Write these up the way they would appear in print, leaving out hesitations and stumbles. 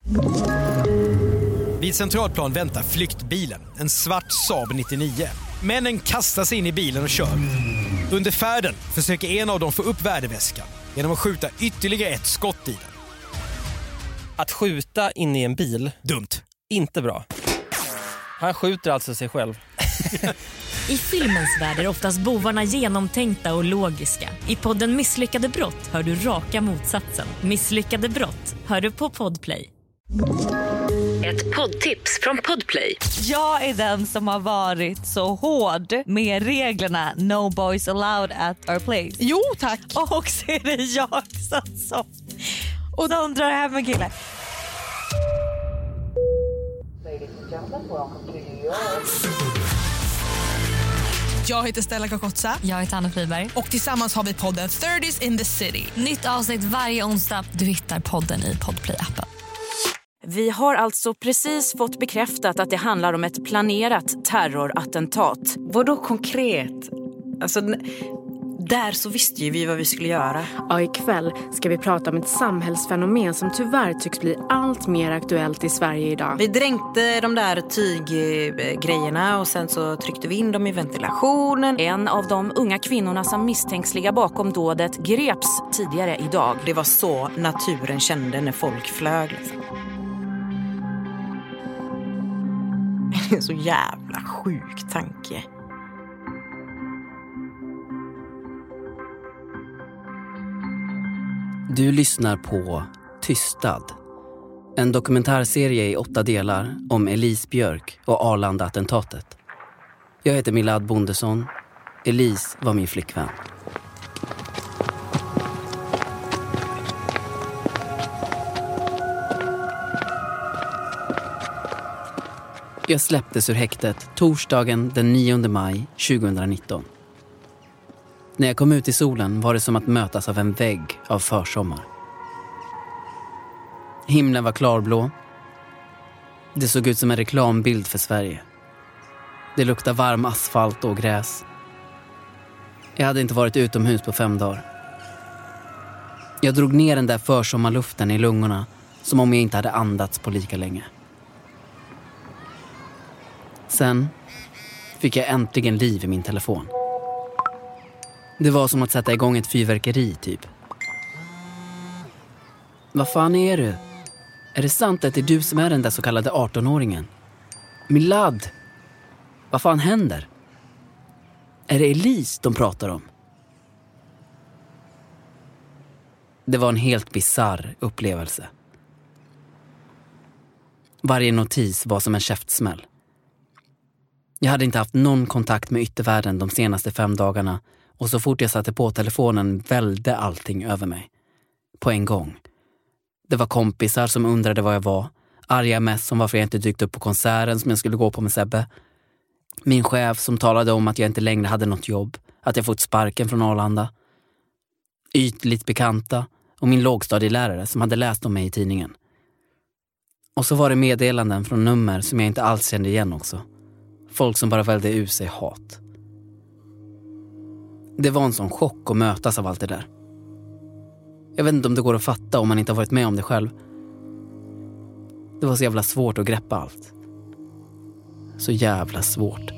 Vid Centralplan väntar flyktbilen, en svart Saab 99. Männen kastar sig in i bilen och kör. Under färden försöker en av dem få upp värdeväskan genom att skjuta ytterligare ett skott i den. Att skjuta in i en bil? Dumt. Inte bra. Han skjuter alltså sig själv. I filmens värld är oftast bovarna genomtänkta och logiska. I podden Misslyckade brott hör du raka motsatsen. Misslyckade brott hör du på Podplay. Ett poddtips från Podplay. Jag är den som har varit så hård med reglerna No boys allowed at our place. Jo, tack. Och så är det jag som och de drar hem en kille. Jag heter Stella Kakotsa. Jag heter Anna Friberg. Och tillsammans har vi podden 30s in the City. Nytt avsnitt varje onsdag. Du hittar podden i Podplay-appen. Vi har alltså precis fått bekräftat att det handlar om ett planerat terrorattentat. Vadå konkret? Alltså, där så visste ju vi vad vi skulle göra. Ja, ikväll ska vi prata om ett samhällsfenomen som tyvärr tycks bli allt mer aktuellt i Sverige idag. Vi dränkte de där tyggrejerna och sen så tryckte vi in dem i ventilationen. En av de unga kvinnorna som misstänks ligga bakom dådet greps tidigare idag. Det var så naturen kände när folk flög liksom. Det är en så jävla sjuk tanke. Du lyssnar på Tystad. En dokumentärserie i 8 delar om Elise Björk och Arlanda-attentatet. Jag heter Milad Bondesson. Elise var min flickvän. Jag släpptes ur häktet torsdagen den 9 maj 2019. När jag kom ut i solen var det som att mötas av en vägg av försommar. Himlen var klarblå. Det såg ut som en reklambild för Sverige. Det luktade varm asfalt och gräs. Jag hade inte varit utomhus på 5 dagar. Jag drog ner den där försommarluften i lungorna som om jag inte hade andats på lika länge. Sen fick jag äntligen liv i min telefon. Det var som att sätta igång ett fyrverkeri typ. Vad fan är du? Är det sant att det är du som är den där så kallade 18-åringen? Milad! Vad fan händer? Är det Elise de pratar om? Det var en helt bizarr upplevelse. Varje notis var som en käftsmäll. Jag hade inte haft någon kontakt med yttervärlden de senaste 5 dagarna och så fort jag satte på telefonen välde allting över mig. På en gång. Det var kompisar som undrade var jag var. Arga mess som varför jag inte dykt upp på konserten som jag skulle gå på med Sebbe. Min chef som talade om att jag inte längre hade något jobb. Att jag fått sparken från Arlanda. Ytligt bekanta och min lågstadielärare som hade läst om mig i tidningen. Och så var det meddelanden från nummer som jag inte alls kände igen också. Folk som bara välde ur sig hat. Det var en sån chock att mötas av allt det där. Jag vet inte om det går att fatta om man inte har varit med om det själv. Det var så jävla svårt att greppa allt. Så jävla svårt.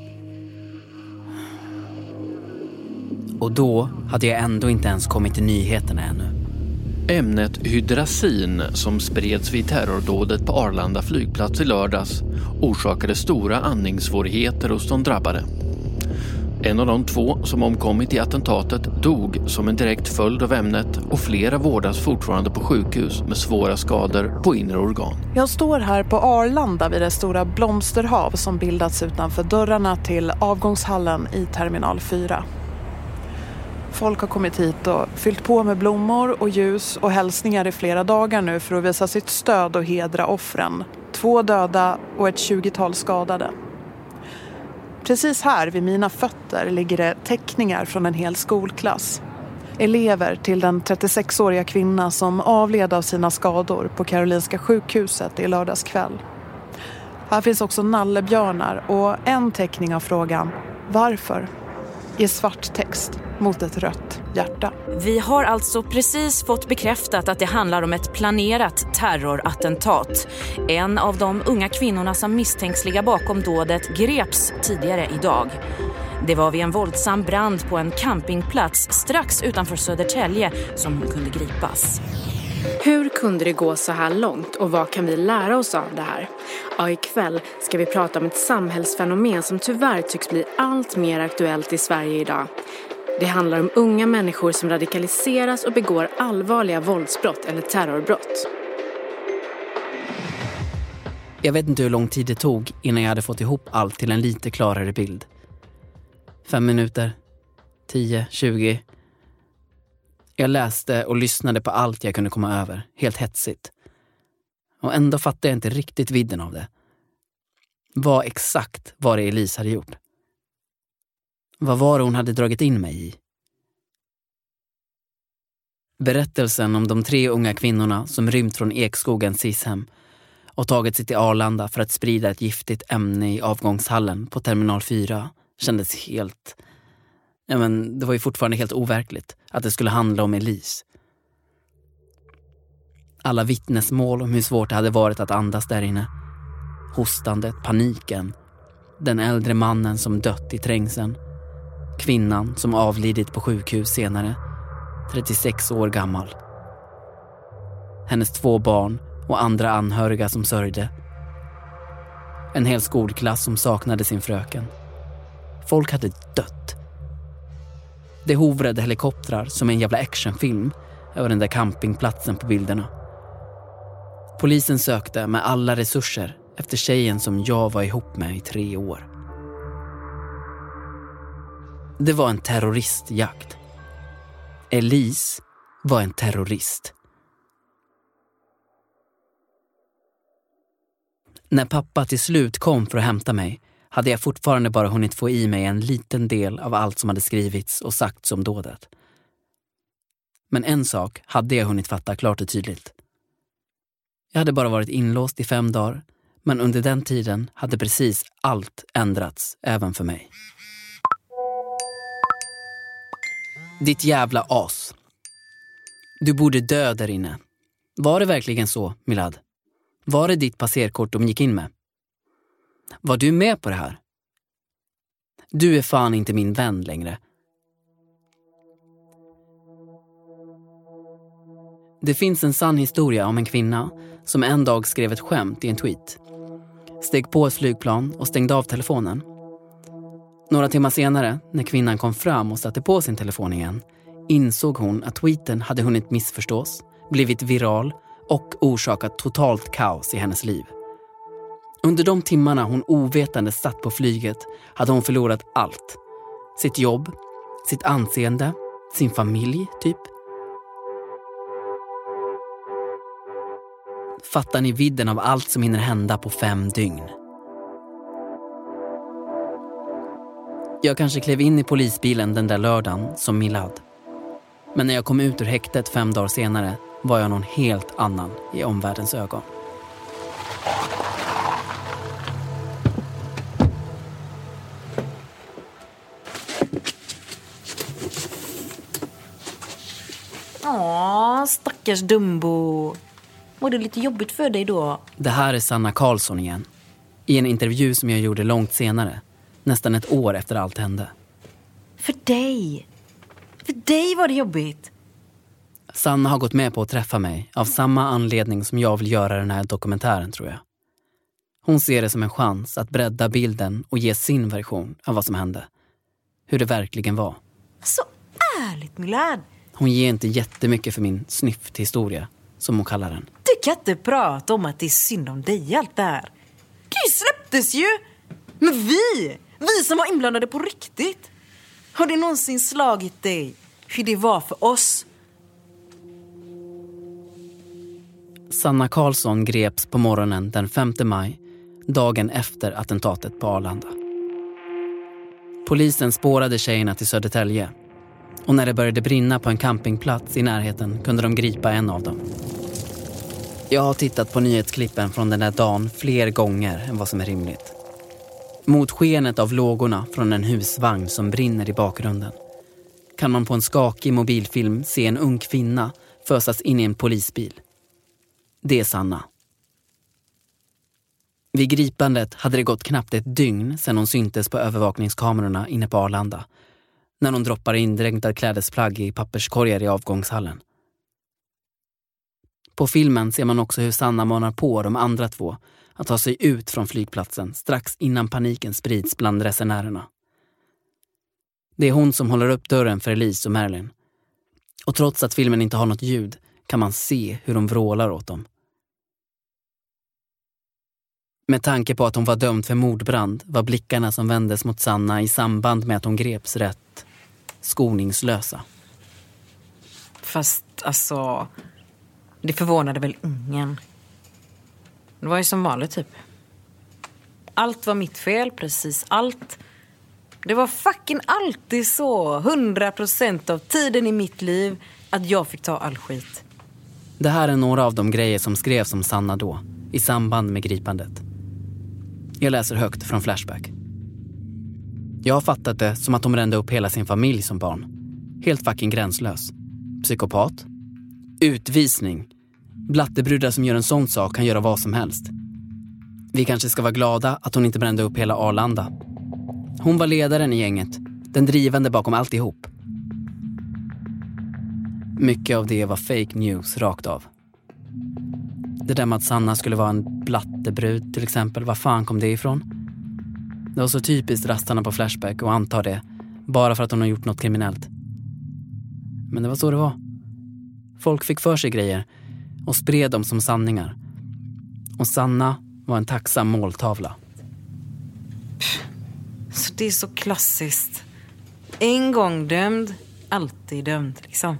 Och då hade jag ändå inte ens kommit till nyheterna ännu. Ämnet hydrazin som spreds vid terrordådet på Arlanda flygplats i lördags orsakade stora andningssvårigheter hos de drabbade. En av de 2 som omkommit i attentatet dog som en direkt följd av ämnet och flera vårdas fortfarande på sjukhus med svåra skador på inre organ. Jag står här på Arlanda vid det stora blomsterhav som bildats utanför dörrarna till avgångshallen i terminal 4. Folk har kommit hit och fyllt på med blommor och ljus och hälsningar i flera dagar nu för att visa sitt stöd och hedra offren. 2 döda och ett 20-tal skadade. Precis här vid mina fötter ligger det teckningar från en hel skolklass. Elever till den 36-åriga kvinna som avled av sina skador på Karolinska sjukhuset i lördagskväll. Här finns också nallebjörnar och en teckning av frågan "Varför?" i svart text mot ett rött. hjärta. Vi har alltså precis fått bekräftat att det handlar om ett planerat terrorattentat. En av de unga kvinnorna som misstänks ligga bakom dådet greps tidigare idag. Det var vid en våldsam brand på en campingplats strax utanför Södertälje som hon kunde gripas. Hur kunde det gå så här långt och vad kan vi lära oss av det här? Ja, ikväll ska vi prata om ett samhällsfenomen som tyvärr tycks bli allt mer aktuellt i Sverige idag. Det handlar om unga människor som radikaliseras och begår allvarliga våldsbrott eller terrorbrott. Jag vet inte hur lång tid det tog innan jag hade fått ihop allt till en lite klarare bild. 5 minuter, 10, 20. Jag läste och lyssnade på allt jag kunde komma över, helt hetsigt. Och ändå fattade jag inte riktigt vidden av det. Vad exakt var det Elise hade gjort? Vad var det hon hade dragit in mig i? Berättelsen om de 3 unga kvinnorna som rymt från Ekskogens SIS-hem och tagit sig till Arlanda för att sprida ett giftigt ämne i avgångshallen på terminal 4 kändes helt... Ja, men det var ju fortfarande helt overkligt att det skulle handla om Elise. Alla vittnesmål om hur svårt det hade varit att andas där inne. Hostandet, paniken. Den äldre mannen som dött i trängseln. Kvinnan som avlidit på sjukhus senare. 36 år gammal. Hennes 2 barn och andra anhöriga som sörjde. En hel skolklass som saknade sin fröken. Folk hade dött. Det hovrade helikoptrar som en jävla actionfilm över den där campingplatsen på bilderna. Polisen sökte med alla resurser efter tjejen som jag var ihop med i 3 år. Det var en terroristjakt. Elise var en terrorist. När pappa till slut kom för att hämta mig hade jag fortfarande bara hunnit få i mig en liten del av allt som hade skrivits och sagts om dådet. Men en sak hade jag hunnit fatta klart och tydligt. Jag hade bara varit inlåst i 5 dagar, men under den tiden hade precis allt ändrats även för mig. Ditt jävla as. Du borde dö där inne. Var det verkligen så, Milad? Var det ditt passerkort de gick in med? Var du med på det här? Du är fan inte min vän längre. Det finns en sann historia om en kvinna som en dag skrev ett skämt i en tweet. Steg på ett flygplan och stängde av telefonen. Några timmar senare, när kvinnan kom fram och satte på sin telefon igen, insåg hon att tweeten hade hunnit missförstås, blivit viral och orsakat totalt kaos i hennes liv. Under de timmarna hon ovetande satt på flyget hade hon förlorat allt. Sitt jobb, sitt anseende, sin familj typ. Fattar ni vidden av allt som hinner hända på 5 dygn? Jag kanske klev in i polisbilen den där lördagen som Milad. Men när jag kom ut ur häktet 5 dagar senare var jag någon helt annan i omvärldens ögon. Åh, stackars Dumbo. Var det lite jobbigt för dig då? Det här är Sanna Karlsson igen. I en intervju som jag gjorde långt senare. Nästan 1 år efter allt hände. För dig var det jobbigt. Sanna har gått med på att träffa mig av samma anledning som jag vill göra den här dokumentären, tror jag. Hon ser det som en chans att bredda bilden och ge sin version av vad som hände. Hur det verkligen var. Så ärligt, Milad. Hon ger inte jättemycket för min snyfthistoria, som hon kallar den. Du kan inte prata om att det är synd om dig allt det här. Det släpptes ju. Men vi som var inblandade på riktigt. Har det någonsin slagit dig hur det var för oss? Sanna Karlsson greps på morgonen den 5 maj, dagen efter attentatet på Arlanda. Polisen spårade tjejerna till Södertälje. Och när det började brinna på en campingplats i närheten kunde de gripa en av dem. Jag har tittat på nyhetsklippen från den där dagen fler gånger än vad som är rimligt. Mot skenet av lågorna från en husvagn som brinner i bakgrunden kan man på en skakig mobilfilm se en ung kvinna fösas in i en polisbil. Det är Sanna. Vid gripandet hade det gått knappt ett dygn sedan hon syntes på övervakningskamerorna inne på Arlanda, när hon droppar in dränkta klädesplagg i papperskorgar i avgångshallen. På filmen ser man också hur Sanna manar på de andra två att ta sig ut från flygplatsen strax innan paniken sprids bland resenärerna. Det är hon som håller upp dörren för Elise och Marilyn. Och trots att filmen inte har något ljud kan man se hur de vrålar åt dem. Med tanke på att hon var dömd för mordbrand var blickarna som vändes mot Sanna i samband med att hon greps rätt skoningslösa. Fast alltså, det förvånade väl ingen. Det var ju som vanligt typ. Allt var mitt fel, precis allt. Det var fucking alltid så, 100% av tiden i mitt liv, att jag fick ta all skit. Det här är några av de grejer som skrevs om Sanna då, i samband med gripandet. Jag läser högt från Flashback. Jag har fattat det som att de rände upp hela sin familj som barn. Helt fucking gränslös. Psykopat. Utvisning. Blattebrudar som gör en sån sak kan göra vad som helst. Vi kanske ska vara glada att hon inte brände upp hela Arlanda. Hon var ledaren i gänget. Den drivande bakom alltihop. Mycket av det var fake news rakt av. Det där med att Sanna skulle vara en blattebrud till exempel, var fan kom det ifrån? Det var så typiskt rastarna på Flashback och anta det, bara för att hon har gjort något kriminellt. Men det var så det var. Folk fick för sig grejer och spred dem som sanningar. Och Sanna var en tacksam måltavla. Så det är så klassiskt. En gång dömd, alltid dömd liksom.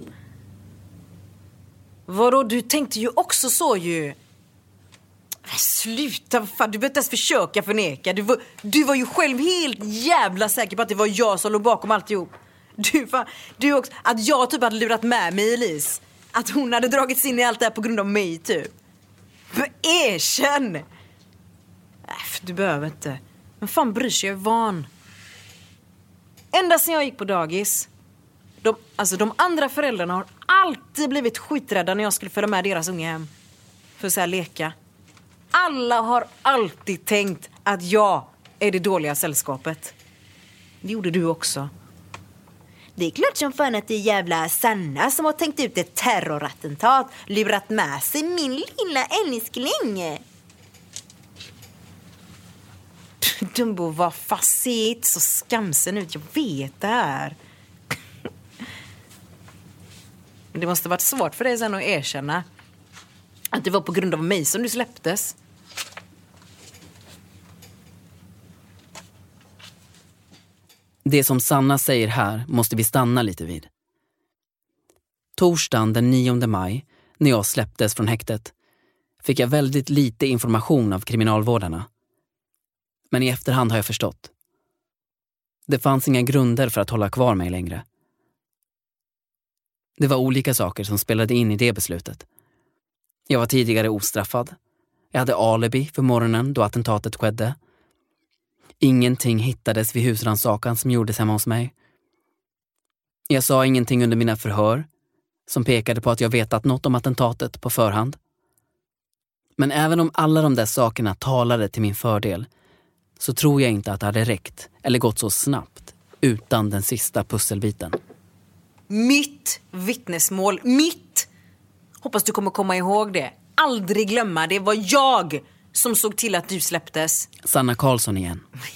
Vadå, du tänkte ju också så ju. Sluta, fan, du behöver inte ens försöka förneka. Du var ju själv helt jävla säker på att det var jag som låg bakom alltihop. Du också, att jag typ hade lurat med mig Elise. Att hon hade dragits in i allt det här på grund av mig typ. För erkänn! Du behöver inte. Men fan bryr sig, jag är van. Ända sedan jag gick på dagis. De andra föräldrarna har alltid blivit skiträdda när jag skulle följa med deras unga hem. För att så här leka. Alla har alltid tänkt att jag är det dåliga sällskapet. Det gjorde du också. Det är klart som fan att det är jävla Sanna som har tänkt ut ett terrorattentat. Lurat med sig min lilla älskling. Dumbo var facet så skamsen ut. Jag vet det här. Det måste varit svårt för dig sen att erkänna att det var på grund av mig som du släpptes. Det som Sanna säger här måste vi stanna lite vid. Torsdagen den 9 maj, när jag släpptes från häktet, fick jag väldigt lite information av kriminalvårdarna. Men i efterhand har jag förstått. Det fanns inga grunder för att hålla kvar mig längre. Det var olika saker som spelade in i det beslutet. Jag var tidigare ostraffad. Jag hade alibi för morgonen då attentatet skedde. Ingenting hittades vid husrannsakan som gjordes hemma hos mig. Jag sa ingenting under mina förhör som pekade på att jag vetat något om attentatet på förhand. Men även om alla de där sakerna talade till min fördel så tror jag inte att det hade räckt eller gått så snabbt utan den sista pusselbiten. Mitt vittnesmål, mitt! Hoppas du kommer komma ihåg det. Aldrig glömma, det var jag som såg till att du släpptes. Sanna Karlsson igen.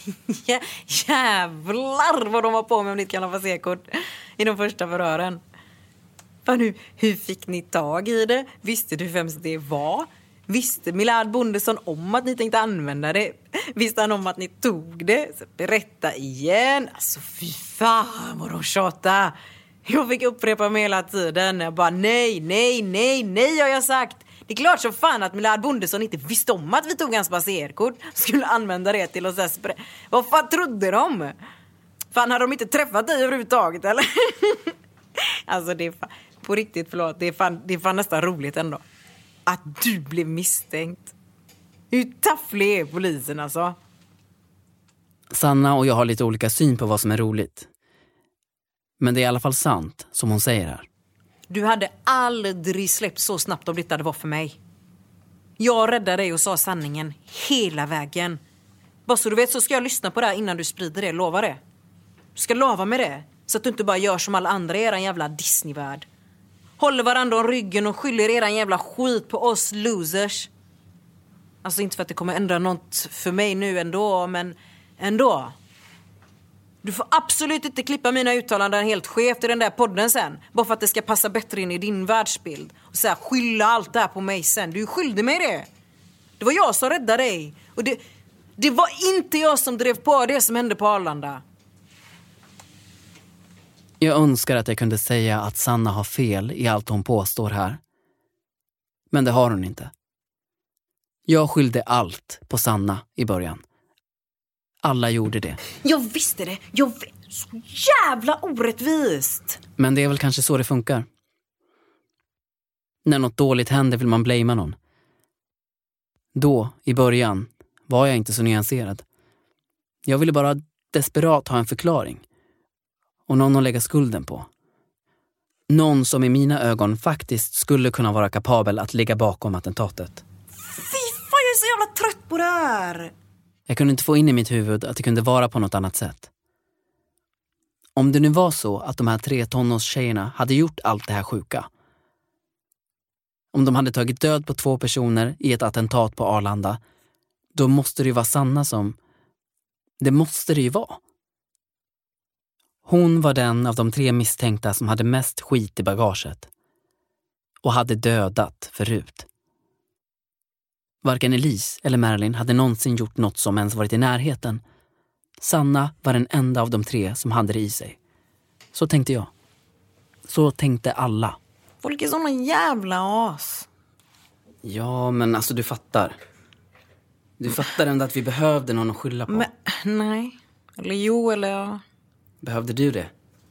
Jävlar vad de var på med om ditt gamla passerkort i de första förhören. Fan, hur fick ni tag i det? Visste du vem det var? Visste Milad Bondesson om att ni tänkte använda det? Visste han om att ni tog det? Så berätta igen. Alltså fy fan vad de tjata. Jag fick upprepa mig hela tiden. Jag bara nej har jag sagt. Det är klart så fan att Milad Bondesson inte visste om att vi tog hans passerkort. Skulle använda det till att vad fan trodde de? Fan, hade de inte träffat dig överhuvudtaget eller? Alltså det är fan, på riktigt förlåt. Det är fan nästan roligt ändå. Att du blev misstänkt. Hur tafflig är polisen alltså? Sanna och jag har lite olika syn på vad som är roligt. Men det är i alla fall sant, som hon säger här. Du hade aldrig släppt så snabbt om det inte var för mig. Jag räddade dig och sa sanningen hela vägen. Bara så du vet så ska jag lyssna på det här innan du sprider det, lova det. Du ska lova med det, så att du inte bara gör som alla andra i eran jävla Disney-värld. Håller varandra om ryggen och skyller eran jävla skit på oss losers. Alltså inte för att det kommer ändra något för mig nu ändå, men ändå. Du får absolut inte klippa mina uttalanden helt skevt i den där podden sen. Bara för att det ska passa bättre in i din världsbild. Och så här, skylla allt det här på mig sen. Du skyllde mig det. Det var jag som räddade dig. Och det var inte jag som drev på det som hände på Arlanda. Jag önskar att jag kunde säga att Sanna har fel i allt hon påstår här. Men det har hon inte. Jag skyllde allt på Sanna i början. Alla gjorde det. Jag visste det. Så jävla orättvist. Men det är väl kanske så det funkar. När något dåligt händer vill man blamea någon. Då, i början, var jag inte så nyanserad. Jag ville bara desperat ha en förklaring. Och någon att lägga skulden på. Någon som i mina ögon faktiskt skulle kunna vara kapabel att ligga bakom attentatet. Fy fan, jag är så jävla trött på det här. Jag kunde inte få in i mitt huvud att det kunde vara på något annat sätt. Om det nu var så att de här 3 tonårstjejerna hade gjort allt det här sjuka. Om de hade tagit död på 2 personer i ett attentat på Arlanda, då måste det ju vara Sanna som... Det måste det ju vara. Hon var den av de 3 misstänkta som hade mest skit i bagaget. Och hade dödat förut. Varken Elise eller Marilyn hade någonsin gjort något som ens varit i närheten. Sanna var den enda av de 3 som hade det i sig. Så tänkte jag. Så tänkte alla. Folk är såna jävla as. Ja, men alltså du fattar. Du fattar ändå att vi behövde någon att skylla på. Men, nej. Eller jo, eller ja. Behövde du det?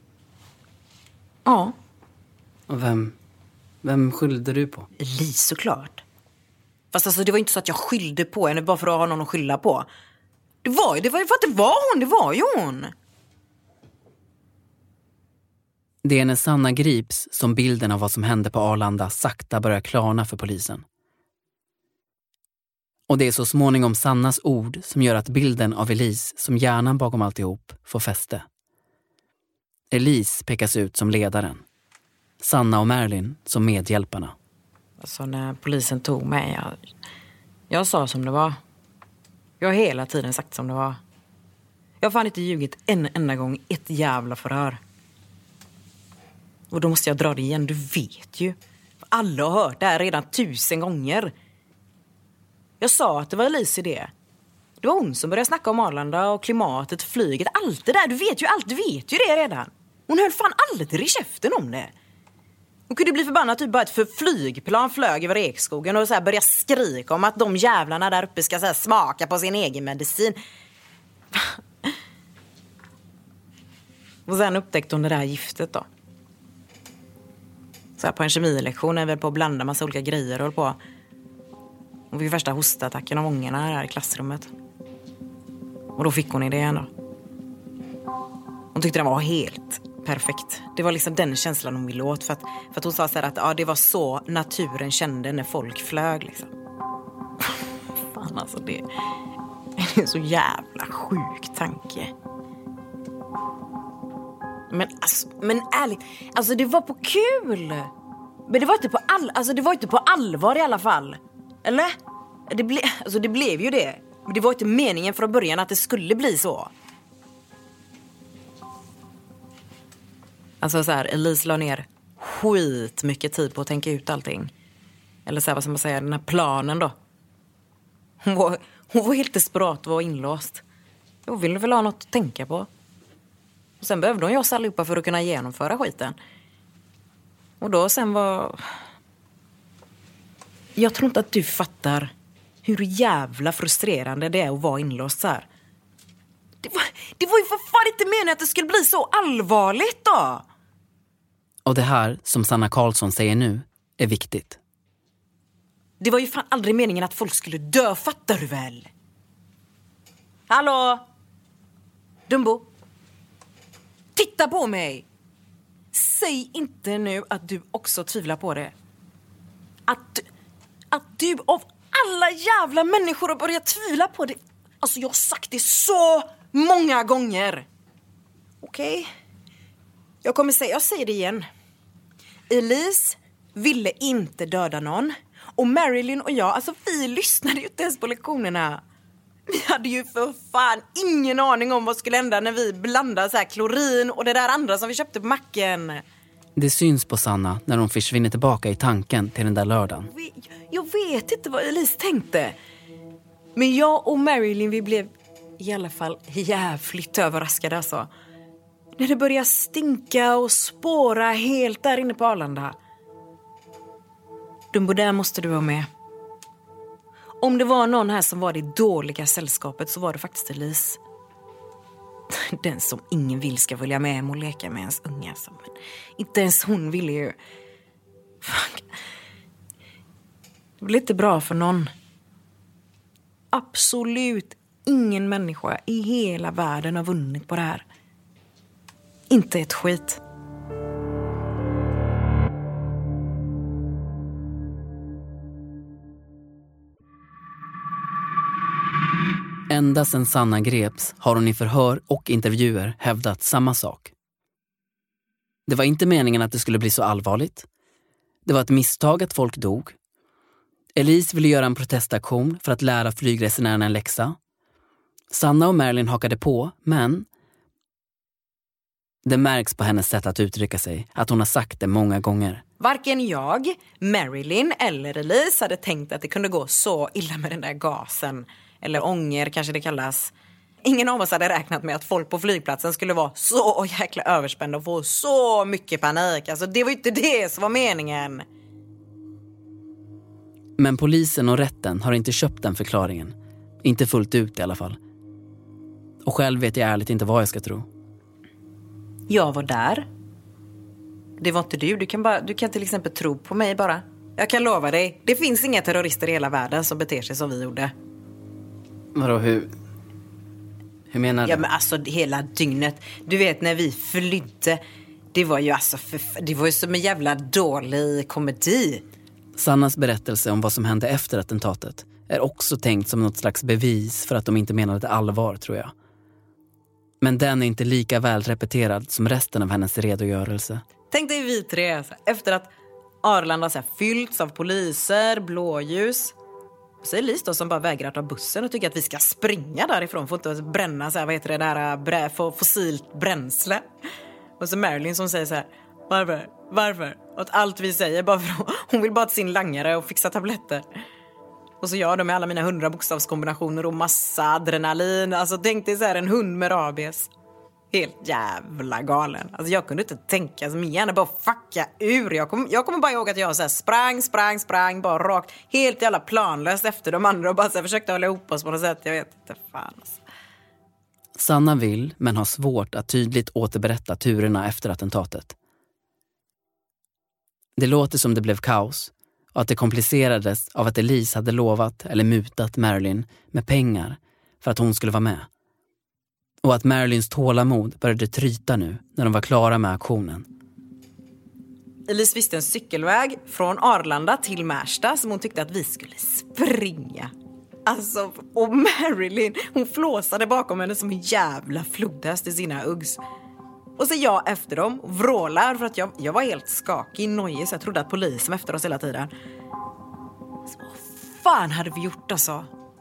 Ja. Och vem skyllde du på? Elise, såklart. Fast alltså, det var inte så att jag skyllde på henne bara för att ha någon att skylla på. Det var ju för att det var ju hon. Det är när Sanna grips som bilden av vad som hände på Arlanda sakta börjar klarna för polisen. Och det är så småningom Sannas ord som gör att bilden av Elise som hjärnan bakom alltihop får fäste. Elise pekas ut som ledaren. Sanna och Marilyn som medhjälparna. Alltså när polisen tog mig, jag sa som det var. Jag har hela tiden sagt som det var. Jag har fan inte ljugit en enda gång i ett jävla förhör. Och då måste jag dra det igen, du vet ju. Alla har hört det här redan 1000 gånger. Jag sa att det var Elise idé. Det var hon som började snacka om Arlanda och klimatet, flyget, allt det där. Du vet ju det redan. Hon höll fan aldrig i käften om det. Hon kunde bli förbannad typ bara ett för flygplan flög över Ekskogen och så här börja skrika om att de jävlarna där uppe ska så här smaka på sin egen medicin. Och sen upptäckte hon det där giftet då. Så här på en kemilektion är vi på att blanda massa olika grejer och håll på. Och vid första hostattacken av ångerna här i klassrummet. Och då fick hon idén då. Hon tyckte den var helt perfekt. Det var liksom den känslan hon ville åt. För att hon sa så här att ja, det var så naturen kände när folk flög liksom. Fan alltså, det är en så jävla sjuk tanke. Men ärligt, alltså det var på kul. Men det var inte på allvar i alla fall. Eller? Det blev ju det. Men det var inte meningen från början att det skulle bli så. Alltså så här, Elise la ner skit mycket tid på att tänka ut allting. Eller så här, vad ska man säga, den här planen då. Hon var helt desperat och var inlåst. Jag ville väl ha något att tänka på. Och sen behövde hon ju oss allihopa för att kunna genomföra skiten. Och då sen var... Jag tror inte att du fattar hur jävla frustrerande det är att vara inlåst så här. Det var ju för fan inte meningen att det skulle bli så allvarligt då. Och det här, som Sanna Karlsson säger nu, är viktigt. Det var ju fan aldrig meningen att folk skulle dö, fattar du väl? Hallå? Dumbo? Titta på mig! säg inte nu att du också tvivlar på det. Att du av alla jävla människor har börjat tvivla på det. Alltså jag har sagt det så många gånger. Okej. Jag säger det igen. Elise ville inte döda någon. Och Marilyn och jag, alltså vi lyssnade ju inte ens på lektionerna. Vi hade ju för fan ingen aning om vad skulle hända när vi blandade så här klorin och det där andra som vi köpte på macken. Det syns på Sanna när hon försvinner tillbaka i tanken till den där lördagen. Jag vet inte vad Elise tänkte. Men jag och Marilyn, vi blev i alla fall jävligt överraskade alltså. När det började stinka och spåra helt där inne på Arlanda. Dumbo, där måste du vara med. Om det var någon här som var det dåliga sällskapet så var det faktiskt Elise. Den som ingen vill ska följa med hem och leka med ens unga. Men inte ens hon ville ju. Fuck. Det blir inte bra för någon. Absolut ingen människa i hela världen har vunnit på det här. Inte ett skit. Ända sedan Sanna greps har hon i förhör och intervjuer hävdat samma sak. Det var inte meningen att det skulle bli så allvarligt. Det var ett misstag att folk dog. Elise ville göra en protestaktion för att lära flygresenärerna en läxa. Sanna och Marilyn hakade på, men det märks på hennes sätt att uttrycka sig att hon har sagt det många gånger. Varken jag, Marilyn eller Elise hade tänkt att det kunde gå så illa med den där gasen. Eller ånger kanske det kallas. Ingen av oss hade räknat med att folk på flygplatsen skulle vara så jäkla överspända och få så mycket panik. Alltså det var ju inte det som var meningen. Men polisen och rätten har inte köpt den förklaringen. Inte fullt ut i alla fall. Och själv vet jag ärligt inte vad jag ska tro. Jag var där. Det var inte du. Du kan till exempel tro på mig bara. Jag kan lova dig. Det finns inga terrorister i hela världen som beter sig som vi gjorde. Vadå, hur menar du? Ja men alltså hela dygnet. Du vet när vi flydde. Det var ju alltså det var ju som en jävla dålig komedi. Sannas berättelse om vad som hände efter attentatet är också tänkt som något slags bevis för att de inte menade allvar, tror jag. Men den är inte lika väl repeterad som resten av hennes redogörelse. Tänk dig vi tre, efter att Arlanda så här fyllts av poliser, blåljus. Så är Elise då som bara vägrar ta bussen och tycker att vi ska springa därifrån. Får inte bränna så här, vad heter det där, fossilt bränsle. Och så Marilyn som säger så här, varför? Och allt vi säger bara för hon vill bara till sin langare och fixa tabletter. Och så gör de med alla mina 100 bokstavskombinationer och massa adrenalin. Alltså tänk dig så här en hund med rabies. Helt jävla galen. Alltså jag kunde inte tänka, alltså min hjärna bara fucka ur. Jag kommer bara ihåg att jag så här sprang bara rakt, helt jävla planlöst efter de andra och bara så här försökte hålla ihop oss på något sätt. Jag vet inte fan alltså. Sanna vill, men har svårt att tydligt återberätta turerna efter attentatet. Det låter som det blev kaos och att det komplicerades av att Elise hade lovat eller mutat Marilyn med pengar för att hon skulle vara med. Och att Marilyns tålamod började tryta nu när de var klara med aktionen. Elise visste en cykelväg från Arlanda till Märsta som hon tyckte att vi skulle springa. Alltså, och Marilyn, hon flåsade bakom henne som en jävla flodhäst i sina Uggs. Och så jag efter dem och vrålar för att jag var helt skakig, nojig, så jag trodde att polisen var efter oss hela tiden. Så, vad fan hade vi gjort alltså?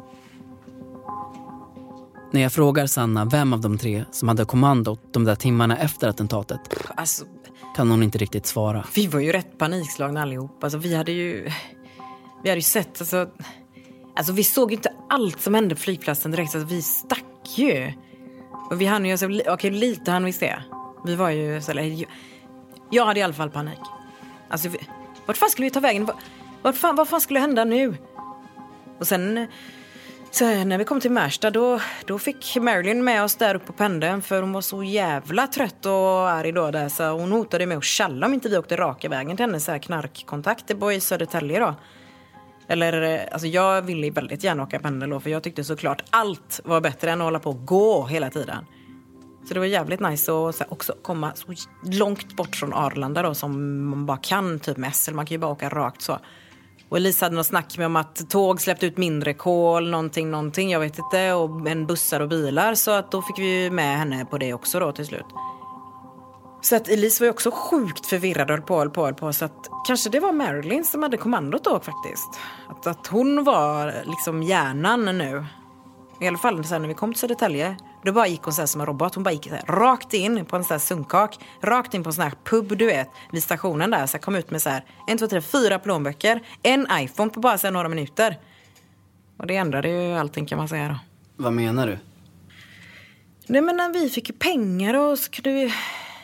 När jag frågar Sanna vem av de tre som hade kommandot de där timmarna efter attentatet alltså, kan hon inte riktigt svara. Vi var ju rätt panikslagna allihop. Alltså, vi hade ju sett alltså vi såg ju inte allt som hände på flygplatsen direkt. Alltså, vi stack ju. Och vi hann ju okej, lite hann vi se. Vi var ju så, jag hade i alla fall panik. Alltså vart fan skulle vi ta vägen? Vad fan skulle hända nu? Och sen så när vi kom till Märsta då fick Marilyn med oss där uppe på pendeln för hon var så jävla trött och arg då där, så hon hotade med att tjalla om inte vi åkte raka vägen till hennes så här knarkkontakt i Södertälje då. Eller, alltså jag ville väldigt gärna åka pendel då, för jag tyckte såklart allt var bättre än att hålla på och gå hela tiden. Så det var jävligt nice att också komma så långt bort från Arlanda då, som man bara kan typ med SL. Man kan ju bara åka rakt så. Och Elisa hade något snack med om att tåg släppt ut mindre kol, någonting, jag vet inte. Och en bussar och bilar, så att då fick vi med henne på det också då till slut. Så att Elise var ju också sjukt förvirrad och höll på. Så att kanske det var Marilyn som hade kommandot då faktiskt. Att hon var liksom hjärnan nu. I alla fall sen när vi kom till Södertälje. Då bara gick hon så här som en robot. Hon bara gick så här, rakt in på en sån här sunkak. Rakt in på en sån här pub, du vet. Vid stationen där. Så kom ut med så här 1, 2, 3, 4 plånböcker. En iPhone på bara så här några minuter. Och det ändrade ju allting kan man säga då. Vad menar du? Nej men vi fick ju pengar och så kunde vi...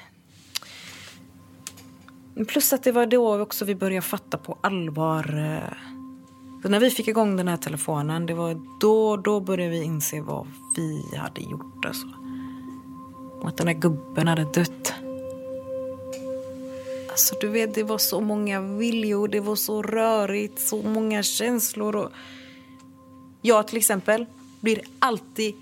Plus att det var då också vi började fatta på allvar. Så när vi fick igång den här telefonen, det var då började vi inse vad vi hade gjort. Alltså. Och att den här gubben hade dött. Alltså du vet, det var så många viljor, det var så rörigt, så många känslor. Och jag till exempel blir alltid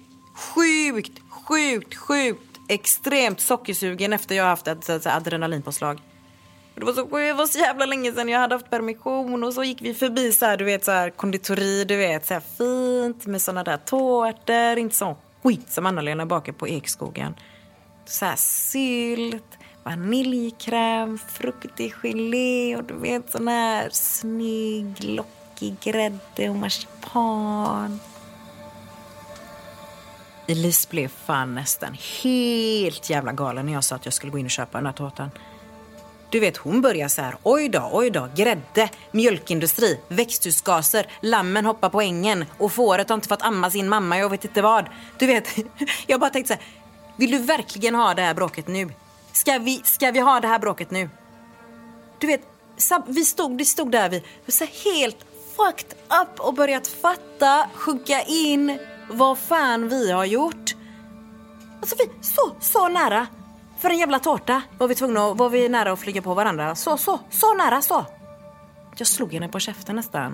sjukt extremt sockersugen efter jag har haft ett adrenalinpåslag. Det var så jävla länge sedan jag hade haft permission. Och så gick vi förbi så här, du vet, så här konditori, du vet, så här fint med såna där tårtor, inte sån skit som Anna-Lena bakar på Ekskogen. Så här sylt, vaniljkräm, fruktig gelé och du vet sån här snygg lockig grädde och marsipan. Elise blev fan nästan helt jävla galen när jag sa att jag skulle gå in och köpa den här tårtan. Du vet, hon börjar så här, oj då, grädde, mjölkindustri, växthusgaser, lammen hoppar på ängen och fåret har inte fått amma sin mamma, jag vet inte vad. Du vet, jag bara tänkte så här, vill du verkligen ha det här bråket nu? Ska vi ha det här bråket nu? Du vet, vi stod där, vi var så helt fucked up och börjat fatta, sjunka in vad fan vi har gjort. Alltså vi så nära. För en jävla tårta var vi nära att flyga på varandra. Så nära så. Jag slog henne på käften nästan.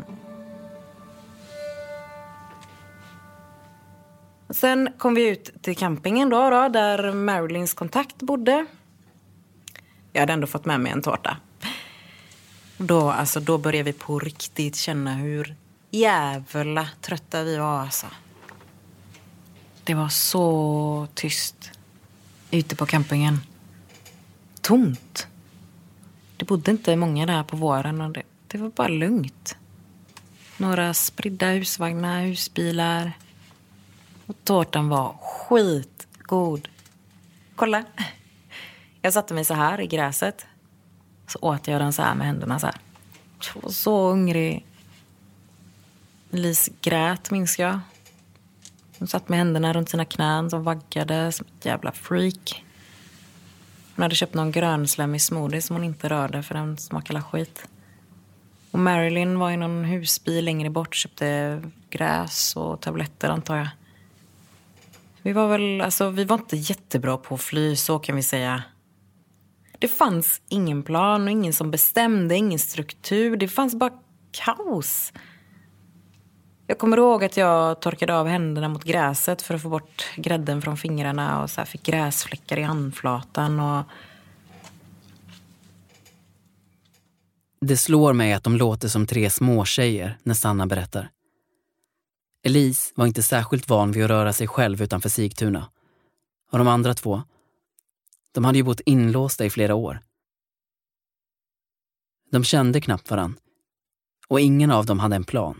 Sen kom vi ut till campingen då där Marilyns kontakt bodde. Jag hade ändå fått med mig en tårta. Då började vi på riktigt känna hur jävla trötta vi var alltså. Det var så tyst. Ute på campingen. Tomt. Det bodde inte många där på våren och det var bara lugnt. Några spridda husvagnar, husbilar. Och tårtan var skitgod. Kolla. Jag satte mig så här i gräset. Så åt jag den så här med händerna så här. Jag var så hungrig. Elise grät, minns jag. Hon satt med händerna runt sina knän som vaggade som ett jävla freak. Hon hade köpt någon grönslemmig smoothie som hon inte rörde för den smakade skit. Och Marilyn var i någon husbil längre bort, köpte gräs och tabletter antar jag. Vi var inte jättebra på att fly, så kan vi säga. Det fanns ingen plan och ingen som bestämde, ingen struktur. Det fanns bara kaos. Jag kommer ihåg att jag torkade av händerna mot gräset för att få bort grädden från fingrarna och så här fick gräsfläckar i handflatan och... Det slår mig att de låter som 3 småtjejer när Sanna berättar. Elise var inte särskilt van vid att röra sig själv utanför Sigtuna. Och de andra 2, de hade ju bott inlåsta i flera år. De kände knappt varann. Och ingen av dem hade en plan.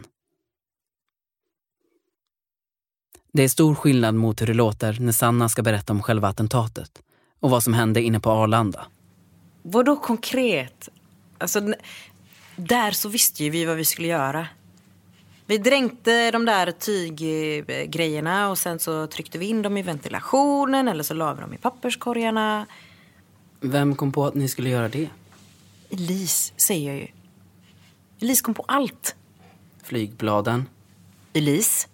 Det är stor skillnad mot hur det låter när Sanna ska berätta om själva attentatet och vad som hände inne på Arlanda. Vadå konkret? Alltså, där så visste ju vi vad vi skulle göra. Vi dränkte de där tyggrejerna och sen så tryckte vi in dem i ventilationen eller så la vi dem i papperskorgarna. Vem kom på att ni skulle göra det? Elise, säger jag ju. Elise kom på allt. Flygbladen. Elise.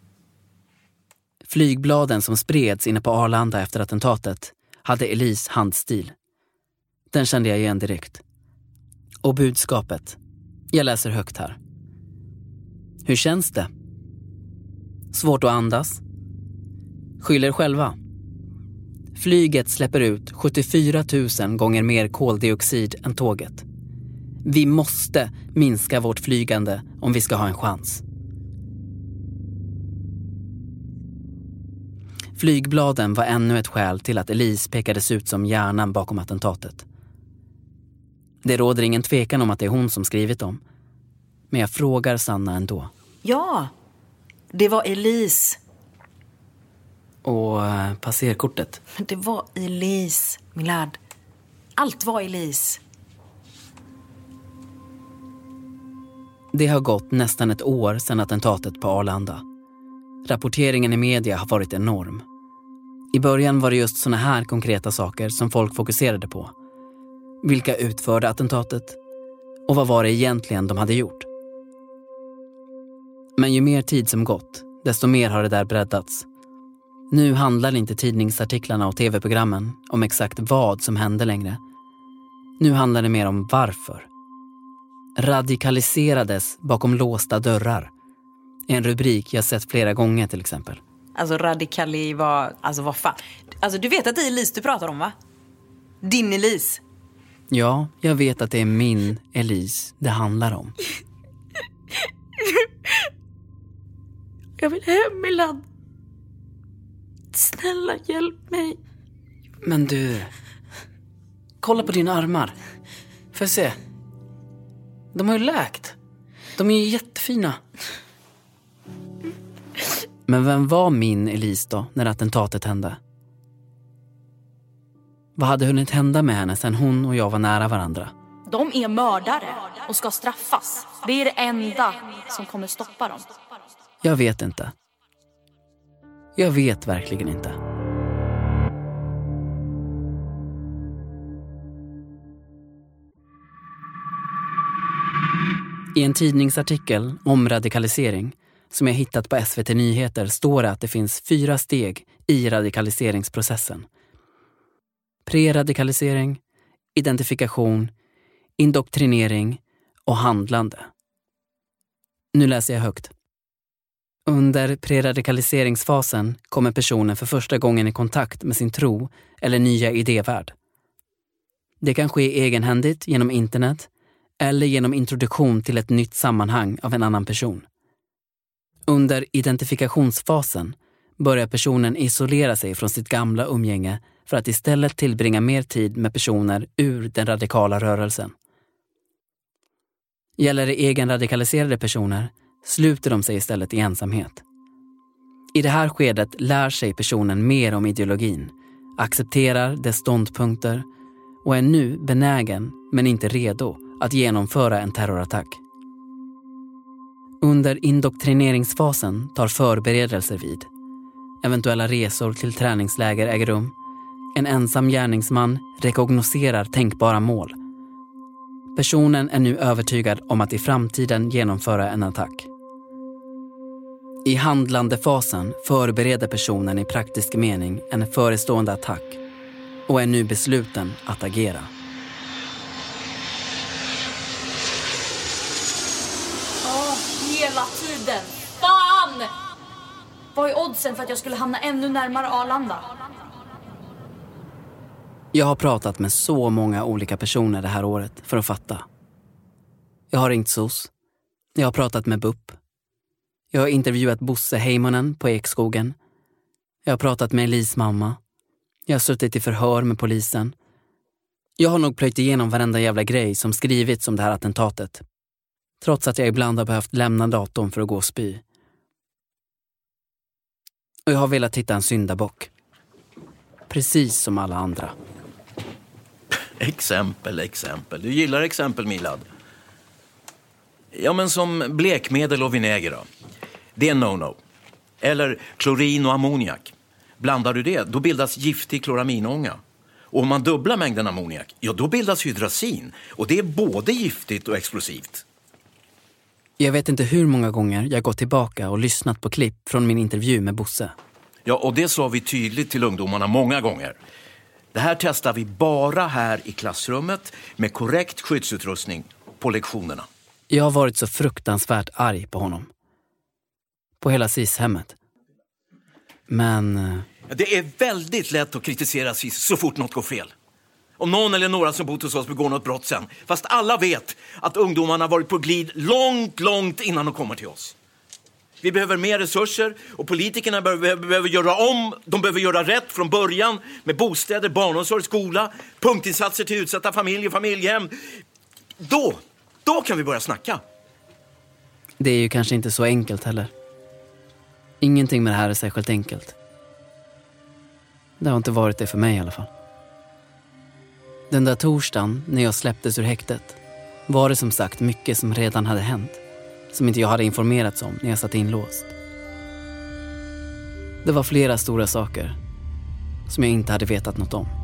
Flygbladen som spreds inne på Arlanda efter attentatet hade Elise handstil. Den kände jag igen direkt. Och budskapet. Jag läser högt här. Hur känns det? Svårt att andas? Skyll er själva. Flyget släpper ut 74 000 gånger mer koldioxid än tåget. Vi måste minska vårt flygande om vi ska ha en chans. Flygbladen var ännu ett skäl till att Elise pekades ut som hjärnan bakom attentatet. Det råder ingen tvekan om att det är hon som skrivit dem. Men jag frågar Sanna ändå. Ja, det var Elise. Och passerkortet? Det var Elise, Milad. Allt var Elise. Det har gått nästan ett år sedan attentatet på Arlanda. Rapporteringen i media har varit enorm. I början var det just såna här konkreta saker som folk fokuserade på. Vilka utförde attentatet? Och vad var det egentligen de hade gjort? Men ju mer tid som gått, desto mer har det där breddats. Nu handlar inte tidningsartiklarna och tv-programmen om exakt vad som hände längre. Nu handlar det mer om varför. Radikaliserades bakom låsta dörrar. En rubrik jag sett flera gånger till exempel. Alltså radikali var... Alltså vad fan. Alltså du vet att det är Elise du pratar om, va? Din Elise. Ja, jag vet att det är min Elise det handlar om. Jag vill hem, Milad. Snälla, hjälp mig. Men du... Kolla på dina armar. Får jag se? De har ju läkt. De är ju jättefina. Men vem var min Elise då när attentatet hände? Vad hade hunnit hända med henne sen hon och jag var nära varandra? De är mördare och ska straffas. Det är det enda som kommer stoppa dem. Jag vet inte. Jag vet verkligen inte. I en tidningsartikel om radikalisering som jag hittat på SVT Nyheter står det att det finns 4 steg i radikaliseringsprocessen. Preradikalisering, identifikation, indoktrinering och handlande. Nu läser jag högt. Under preradikaliseringsfasen kommer personen för första gången i kontakt med sin tro eller nya idévärld. Det kan ske egenhändigt genom internet eller genom introduktion till ett nytt sammanhang av en annan person. Under identifikationsfasen börjar personen isolera sig från sitt gamla umgänge för att istället tillbringa mer tid med personer ur den radikala rörelsen. Gäller det egenradikaliserade personer sluter de sig istället i ensamhet. I det här skedet lär sig personen mer om ideologin, accepterar dess ståndpunkter och är nu benägen men inte redo att genomföra en terrorattack. Under indoktrineringsfasen tar förberedelser vid. Eventuella resor till träningsläger äger rum. En ensam gärningsman rekognoserar tänkbara mål. Personen är nu övertygad om att i framtiden genomföra en attack. I handlandefasen förbereder personen i praktisk mening en förestående attack och är nu besluten att agera. Hela tiden. Fan! Vad är oddsen för att jag skulle hamna ännu närmare Arlanda? Jag har pratat med så många olika personer det här året för att fatta. Jag har ringt SOS. Jag har pratat med BUP. Jag har intervjuat Bosse Heimonen på Ekskogen. Jag har pratat med Elise mamma. Jag har suttit i förhör med polisen. Jag har nog plöjt igenom varenda jävla grej som skrivits om det här attentatet. Trots att jag ibland har behövt lämna datorn för att gå och spy. Och jag har velat hitta en syndabock. Precis som alla andra. Exempel. Du gillar exempel, Milad. Ja, men som blekmedel och vinäger då. Det är en no-no. Eller klorin och ammoniak. Blandar du det, då bildas giftig kloraminånga. Och om man dubblar mängden ammoniak, ja då bildas hydrazin. Och det är både giftigt och explosivt. Jag vet inte hur många gånger jag gått tillbaka och lyssnat på klipp från min intervju med Bosse. Ja, och det sa vi tydligt till ungdomarna många gånger. Det här testar vi bara här i klassrummet med korrekt skyddsutrustning på lektionerna. Jag har varit så fruktansvärt arg på honom. På hela SIS-hemmet. Men Det är väldigt lätt att kritisera SIS så fort något går fel. Om någon eller några som bott hos oss begår något brott sen. Fast alla vet att ungdomarna varit på glid långt innan de kommer till oss. Vi behöver mer resurser och politikerna behöver göra om. De behöver göra rätt från början med bostäder, barnomsorg, skola, punktinsatser till utsatta familjer, familjehem. Då kan vi börja snacka. Det är ju kanske inte så enkelt heller. Ingenting med det här är särskilt enkelt. Det har inte varit det för mig i alla fall. Den där torsdagen när jag släpptes ur häktet var det som sagt mycket som redan hade hänt. Som inte jag hade informerats om när jag satt inlåst. Det var flera stora saker som jag inte hade vetat något om.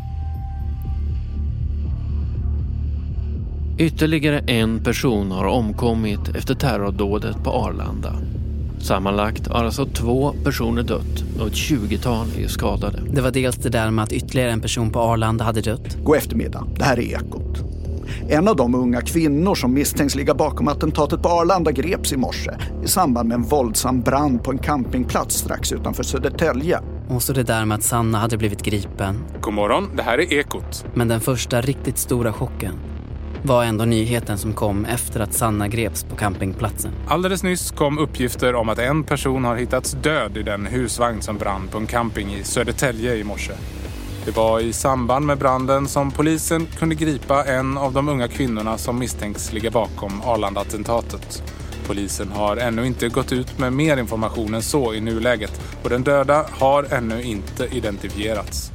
Ytterligare en person har omkommit efter terrordådet på Arlanda. Sammanlagt har alltså 2 personer dött och ett 20-tal är skadade. Det var dels det där med att ytterligare en person på Arlanda hade dött. God eftermiddag, det här är Ekot. En av de unga kvinnor som misstänks ligga bakom attentatet på Arlanda greps i morse i samband med en våldsam brand på en campingplats strax utanför Södertälje. Och så det där med att Sanna hade blivit gripen. God morgon, det här är Ekot. Men den första riktigt stora chocken var ändå nyheten som kom efter att Sanna greps på campingplatsen. Alldeles nyss kom uppgifter om att en person har hittats död i den husvagn som brann på en camping i Södertälje i morse. Det var i samband med branden som polisen kunde gripa en av de unga kvinnorna som misstänks ligga bakom Arlanda-attentatet. Polisen har ännu inte gått ut med mer information än så i nuläget och den döda har ännu inte identifierats.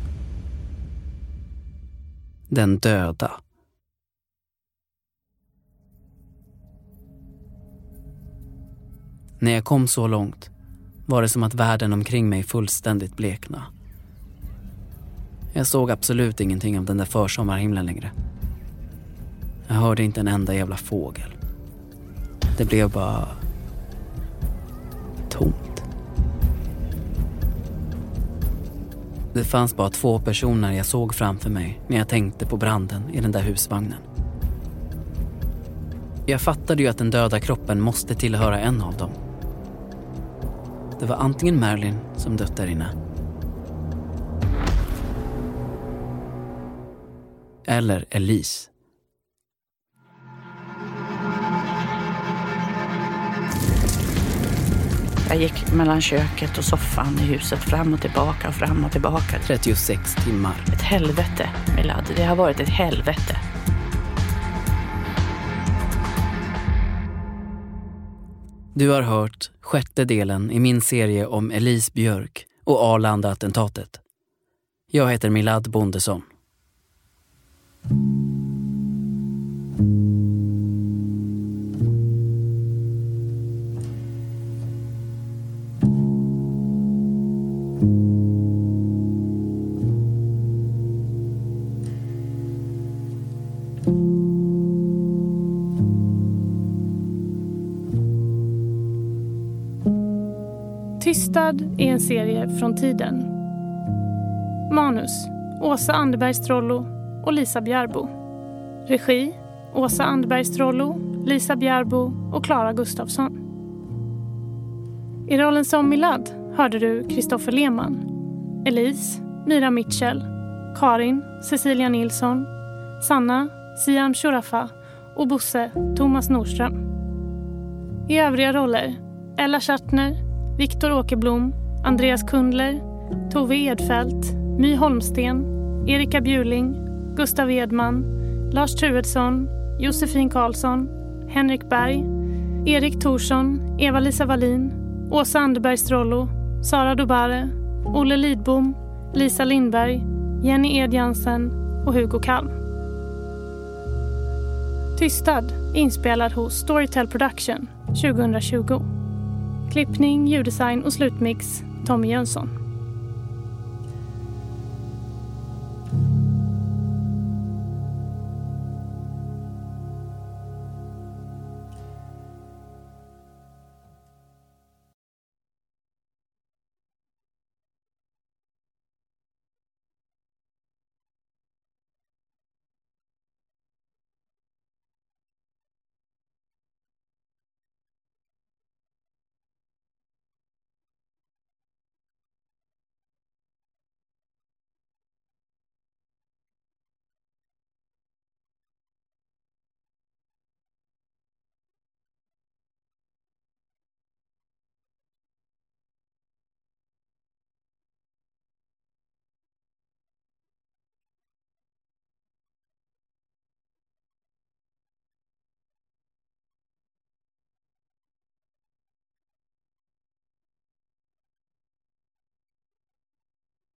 Den döda. När jag kom så långt var det som att världen omkring mig fullständigt blekna. Jag såg absolut ingenting av den där försommarhimlen längre. Jag hörde inte en enda jävla fågel. Det blev bara tomt. Det fanns bara 2 personer jag såg framför mig när jag tänkte på branden i den där husvagnen. Jag fattade ju att den döda kroppen måste tillhöra en av dem. Det var antingen Marilyn som dött där inne. Eller Elise. Jag gick mellan köket och soffan i huset fram och tillbaka. 36 timmar. Ett helvete, Milad. Det har varit ett helvete. Du har hört 6:e delen i min serie om Elise Björk och Arlanda-attentatet. Jag heter Milad Bondesson. Tystad är en serie från Tiden. Manus: Åsa Anderberg-Strollo och Lisa Bjärbo. Regi: Åsa Anderberg-Strollo, Lisa Bjärbo och Klara Gustafsson. I rollen som Milad hörde du Kristoffer Lehmann, Elise, Mira Mitchell, Karin, Cecilia Nilsson, Sanna, Siam Shurafa och Bosse, Thomas Nordström. I övriga roller: Ella Schartner, Viktor Åkerblom, Andreas Kundler, Tove Edfält, My Holmsten, Erika Bjuling, Gustav Edman, Lars Truedsson, Josefin Karlsson, Henrik Berg, Erik Thorsson, Eva-Lisa Wallin, Åsa Anderberg-Strollo, Sara Dobare, Olle Lidbom, Lisa Lindberg, Jenny Edjansen och Hugo Kalm. Tystad inspelad hos Storytel Production 2020. Klippning, ljuddesign och slutmix Tommy Jönsson.